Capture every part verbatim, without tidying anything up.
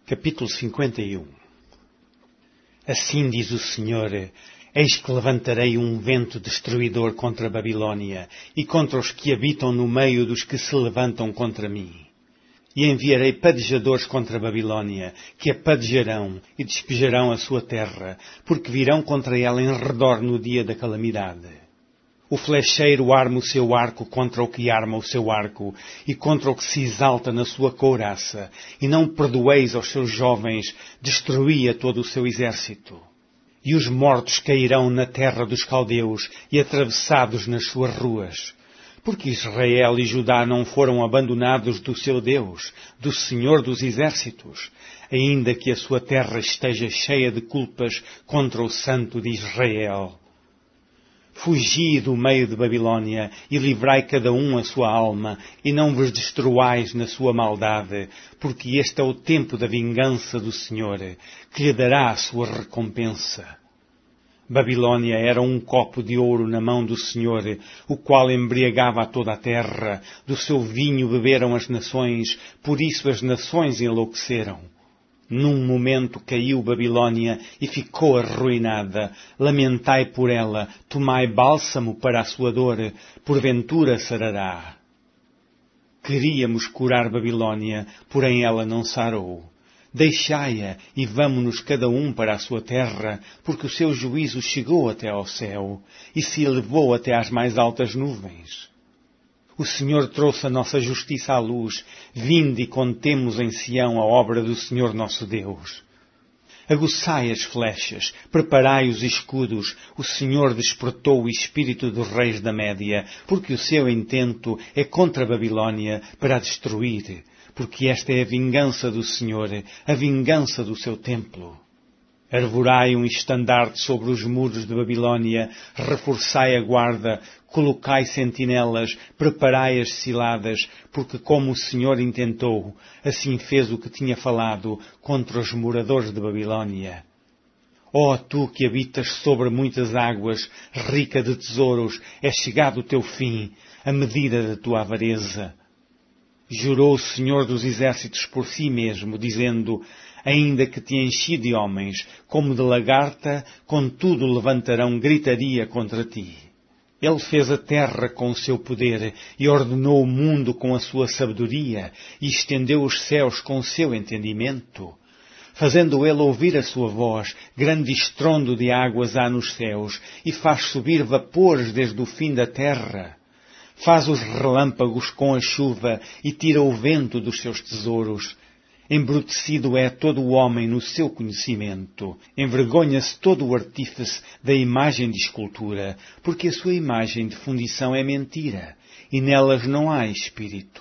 Capítulo cinquenta e um. Assim diz o Senhor: eis que levantarei um vento destruidor contra a Babilônia e contra os que habitam no meio dos que se levantam contra mim. E enviarei padejadores contra a Babilônia, que a padejarão e despejarão a sua terra, porque virão contra ela em redor no dia da calamidade. O flecheiro arma o seu arco contra o que arma o seu arco, e contra o que se exalta na sua couraça, e não perdoeis aos seus jovens, destruí a todo o seu exército. E os mortos cairão na terra dos caldeus, e atravessados nas suas ruas. Porque Israel e Judá não foram abandonados do seu Deus, do Senhor dos exércitos, ainda que a sua terra esteja cheia de culpas contra o Santo de Israel. Fugi do meio de Babilônia e livrai cada um a sua alma, e não vos destruais na sua maldade, porque este é o tempo da vingança do Senhor, que lhe dará a sua recompensa. Babilônia era um copo de ouro na mão do Senhor, o qual embriagava a toda a terra. Do seu vinho beberam as nações, por isso as nações enlouqueceram. Num momento caiu Babilônia e ficou arruinada. Lamentai por ela, tomai bálsamo para a sua dor, porventura sarará. Queríamos curar Babilônia, porém ela não sarou. Deixai-a e vamo-nos cada um para a sua terra, porque o seu juízo chegou até ao céu e se elevou até às mais altas nuvens. O Senhor trouxe a nossa justiça à luz. Vinde e contemos em Sião a obra do Senhor nosso Deus. Aguçai as flechas, preparai os escudos. O Senhor despertou o espírito dos reis da Média, porque o seu intento é contra a Babilônia para a destruir, porque esta é a vingança do Senhor, a vingança do seu templo. Arvorai um estandarte sobre os muros de Babilônia, reforçai a guarda, colocai sentinelas, preparai as ciladas, porque como o Senhor intentou, assim fez o que tinha falado contra os moradores de Babilônia. Ó tu que habitas sobre muitas águas, rica de tesouros, é chegado o teu fim, a medida da tua avareza. Jurou o Senhor dos exércitos por si mesmo, dizendo: ainda que te enchi de homens, como de lagarta, contudo levantarão gritaria contra ti. Ele fez a terra com o seu poder, e ordenou o mundo com a sua sabedoria, e estendeu os céus com o seu entendimento. Fazendo ele ouvir a sua voz, grande estrondo de águas há nos céus, e faz subir vapores desde o fim da terra. Faz os relâmpagos com a chuva, e tira o vento dos seus tesouros. Embrutecido é todo o homem no seu conhecimento. Envergonha-se todo o artífice da imagem de escultura, porque a sua imagem de fundição é mentira, e nelas não há espírito.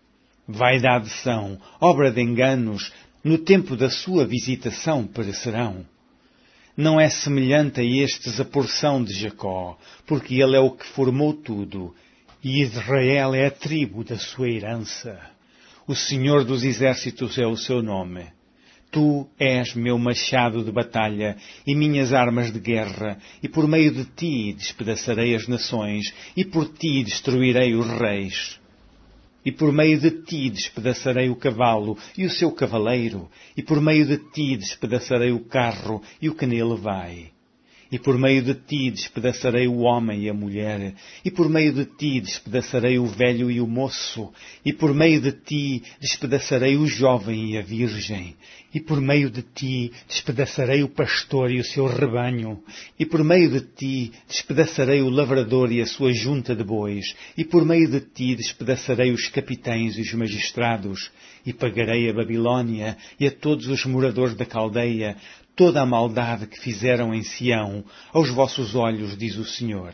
Vaidade são, obra de enganos, no tempo da sua visitação perecerão. Não é semelhante a estes a porção de Jacó, porque ele é o que formou tudo, e Israel é a tribo da sua herança. O Senhor dos exércitos é o seu nome. Tu és meu machado de batalha e minhas armas de guerra, e por meio de ti despedaçarei as nações, e por ti destruirei os reis. E por meio de ti despedaçarei o cavalo e o seu cavaleiro, e por meio de ti despedaçarei o carro e o que nele vai. E por meio de ti despedaçarei o homem e a mulher, e por meio de ti despedaçarei o velho e o moço, e por meio de ti despedaçarei o jovem e a virgem, e por meio de ti despedaçarei o pastor e o seu rebanho, e por meio de ti despedaçarei o lavrador e a sua junta de bois, e por meio de ti despedaçarei os capitães e os magistrados, e pagarei a Babilônia e a todos os moradores da Caldeia toda a maldade que fizeram em Sião, aos vossos olhos, diz o Senhor.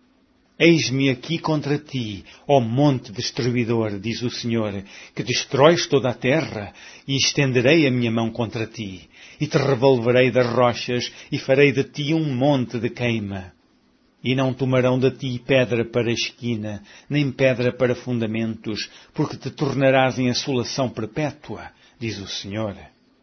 Eis-me aqui contra ti, ó monte destruidor, diz o Senhor, que destróis toda a terra, e estenderei a minha mão contra ti, e te revolverei das rochas, e farei de ti um monte de queima. E não tomarão de ti pedra para esquina, nem pedra para fundamentos, porque te tornarás em assolação perpétua, diz o Senhor.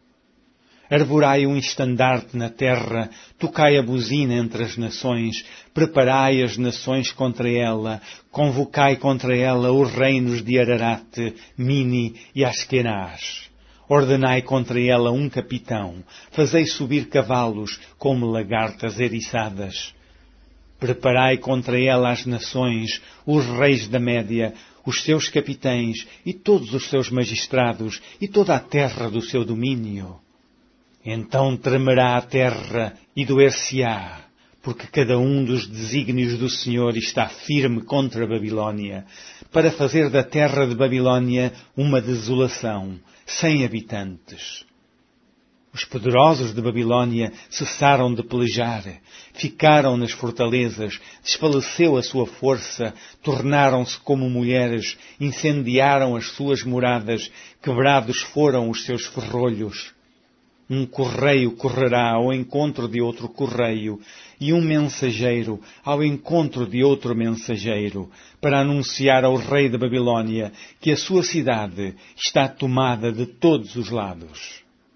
Arvorai um estandarte na terra, tocai a buzina entre as nações, preparai as nações contra ela, convocai contra ela os reinos de Ararate, Mini e Askenaz. Ordenai contra ela um capitão, fazei subir cavalos como lagartas eriçadas. Preparai contra ela as nações, os reis da Média, os seus capitães e todos os seus magistrados e toda a terra do seu domínio. Então tremerá a terra e doer-se-á, porque cada um dos desígnios do Senhor está firme contra a Babilônia, para fazer da terra de Babilônia uma desolação, sem habitantes. Os poderosos de Babilônia cessaram de pelejar, ficaram nas fortalezas, desfaleceu a sua força, tornaram-se como mulheres, incendiaram as suas moradas, quebrados foram os seus ferrolhos. Um correio correrá ao encontro de outro correio, e um mensageiro ao encontro de outro mensageiro, para anunciar ao rei da Babilônia que a sua cidade está tomada de todos os lados.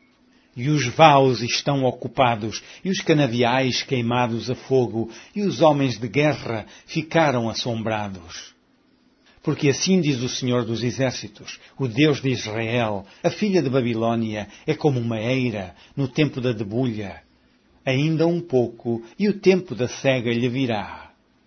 E os vaus estão ocupados, e os canaviais queimados a fogo, e os homens de guerra ficaram assombrados. Porque assim diz o Senhor dos Exércitos, o Deus de Israel: a filha de Babilônia é como uma eira no tempo da debulha. Ainda um pouco, e o tempo da cega lhe virá.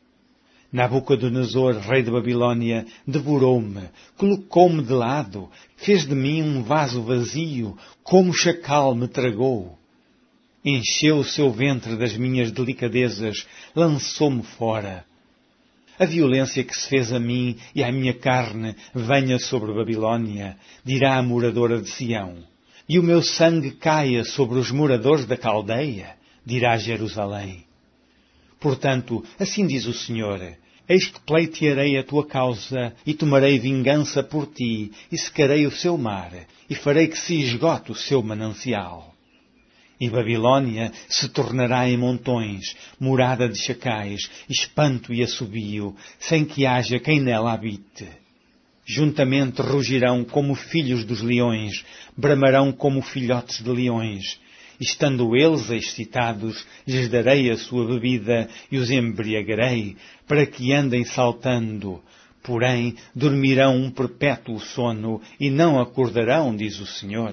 Nabucodonosor, rei de Babilônia, devorou-me, colocou-me de lado, fez de mim um vaso vazio, como chacal me tragou. Encheu o seu ventre das minhas delicadezas, lançou-me fora. A violência que se fez a mim e à minha carne venha sobre Babilônia, dirá a moradora de Sião. E o meu sangue caia sobre os moradores da Caldeia, dirá Jerusalém. Portanto, assim diz o Senhor: eis que pleitearei a tua causa, e tomarei vingança por ti, e secarei o seu mar, e farei que se esgote o seu manancial. E Babilônia se tornará em montões, morada de chacais, espanto e assobio, sem que haja quem nela habite. Juntamente rugirão como filhos dos leões, bramarão como filhotes de leões. Estando eles excitados, lhes darei a sua bebida e os embriagarei, para que andem saltando. Porém, dormirão um perpétuo sono e não acordarão, diz o Senhor.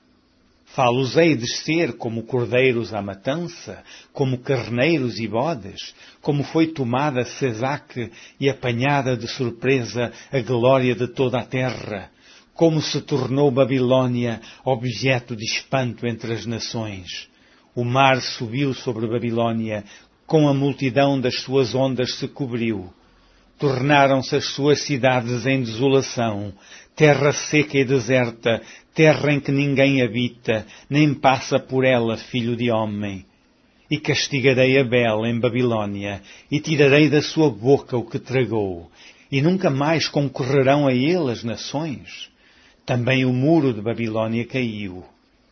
Fá-los-ei descer como cordeiros à matança, como carneiros e bodes, como foi tomada Sesaque e apanhada de surpresa a glória de toda a terra, como se tornou Babilônia objeto de espanto entre as nações. O mar subiu sobre Babilônia, com a multidão das suas ondas se cobriu. Tornaram-se as suas cidades em desolação, terra seca e deserta, terra em que ninguém habita, nem passa por ela filho de homem. E castigarei Abel em Babilônia, e tirarei da sua boca o que tragou, e nunca mais concorrerão a ele as nações. Também o muro de Babilônia caiu.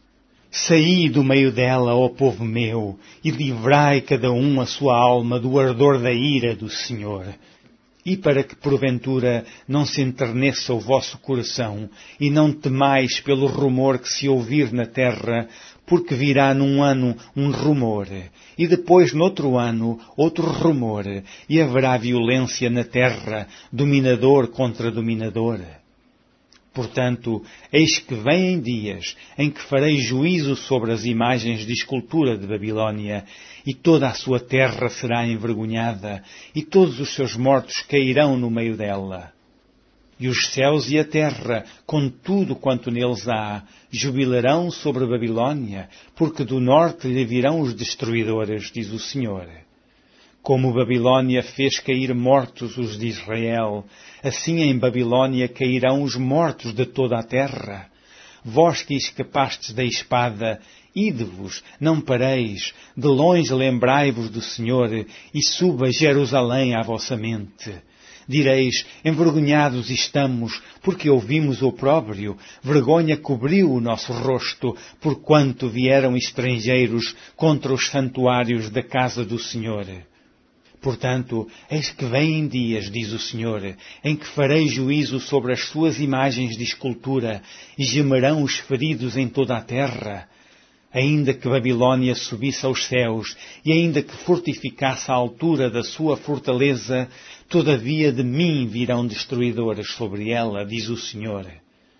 Saí do meio dela, ó povo meu, e livrai cada um a sua alma do ardor da ira do Senhor. E para que porventura não se enterneça o vosso coração, e não temais pelo rumor que se ouvir na terra, porque virá num ano um rumor, e depois noutro ano outro rumor, e haverá violência na terra, dominador contra dominador. Portanto, eis que vêm dias em que farei juízo sobre as imagens de escultura de Babilônia, e toda a sua terra será envergonhada, e todos os seus mortos cairão no meio dela. E os céus e a terra, com tudo quanto neles há, jubilarão sobre a Babilônia, porque do norte lhe virão os destruidores, diz o Senhor. Como Babilônia fez cair mortos os de Israel, assim em Babilônia cairão os mortos de toda a terra. Vós que escapastes da espada, ide-vos, não pareis, de longe lembrai-vos do Senhor, e suba Jerusalém à vossa mente. Direis, envergonhados estamos, porque ouvimos o opróbrio, vergonha cobriu o nosso rosto, porquanto vieram estrangeiros contra os santuários da casa do Senhor. Portanto, eis que vêm dias, diz o Senhor, em que farei juízo sobre as suas imagens de escultura, e gemerão os feridos em toda a terra. Ainda que Babilônia subisse aos céus, e ainda que fortificasse a altura da sua fortaleza, todavia de mim virão destruidores sobre ela, diz o Senhor.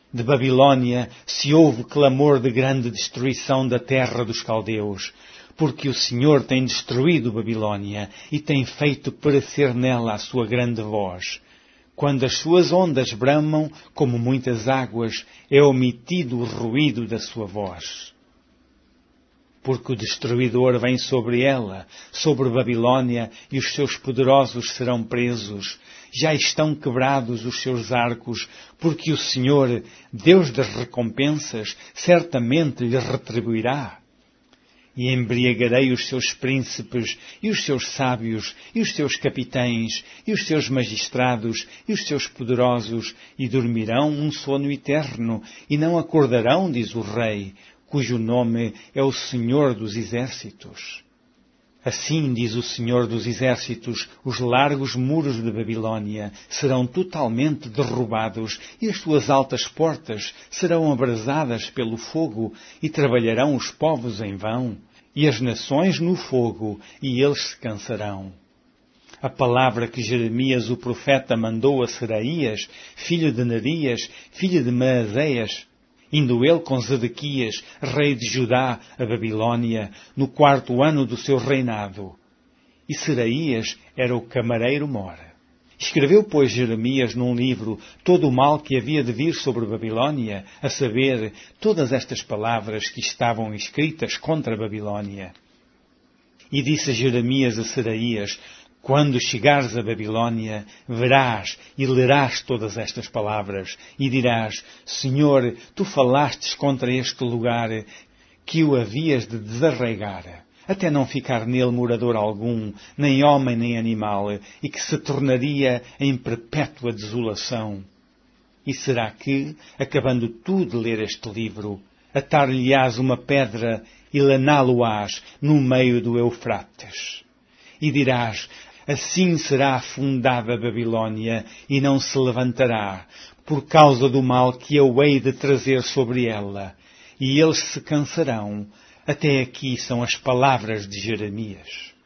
De Babilônia se ouve clamor de grande destruição da terra dos caldeus, porque o Senhor tem destruído Babilônia e tem feito perecer nela a sua grande voz. Quando as suas ondas bramam como muitas águas, é omitido o ruído da sua voz. Porque o destruidor vem sobre ela, sobre Babilônia, e os seus poderosos serão presos. Já estão quebrados os seus arcos, porque o Senhor, Deus das recompensas, certamente lhe retribuirá. E embriagarei os seus príncipes, e os seus sábios, e os seus capitães, e os seus magistrados, e os seus poderosos, e dormirão um sono eterno, e não acordarão, diz o Rei, cujo nome é o Senhor dos Exércitos. Assim, diz o Senhor dos Exércitos, os largos muros de Babilônia serão totalmente derrubados e as suas altas portas serão abrasadas pelo fogo e trabalharão os povos em vão e as nações no fogo e eles se cansarão. A palavra que Jeremias o profeta mandou a Seraías, filho de Nerias, filho de Maazéas, indo ele com Zedequias, rei de Judá, a Babilônia, no quarto ano do seu reinado. E Seraías era o camareiro-mor. Escreveu, pois, Jeremias num livro todo o mal que havia de vir sobre Babilônia, a saber, todas estas palavras que estavam escritas contra a Babilônia. E disse Jeremias a Seraías: quando chegares a Babilônia, verás e lerás todas estas palavras, e dirás: Senhor, tu falastes contra este lugar, que o havias de desarraigar, até não ficar nele morador algum, nem homem nem animal, e que se tornaria em perpétua desolação. E será que, acabando tu de ler este livro, atar-lhe-ás uma pedra e laná-lo-ás no meio do Eufrates? E dirás: assim será afundada a Babilônia e não se levantará, por causa do mal que eu hei de trazer sobre ela. E eles se cansarão. Até aqui são as palavras de Jeremias.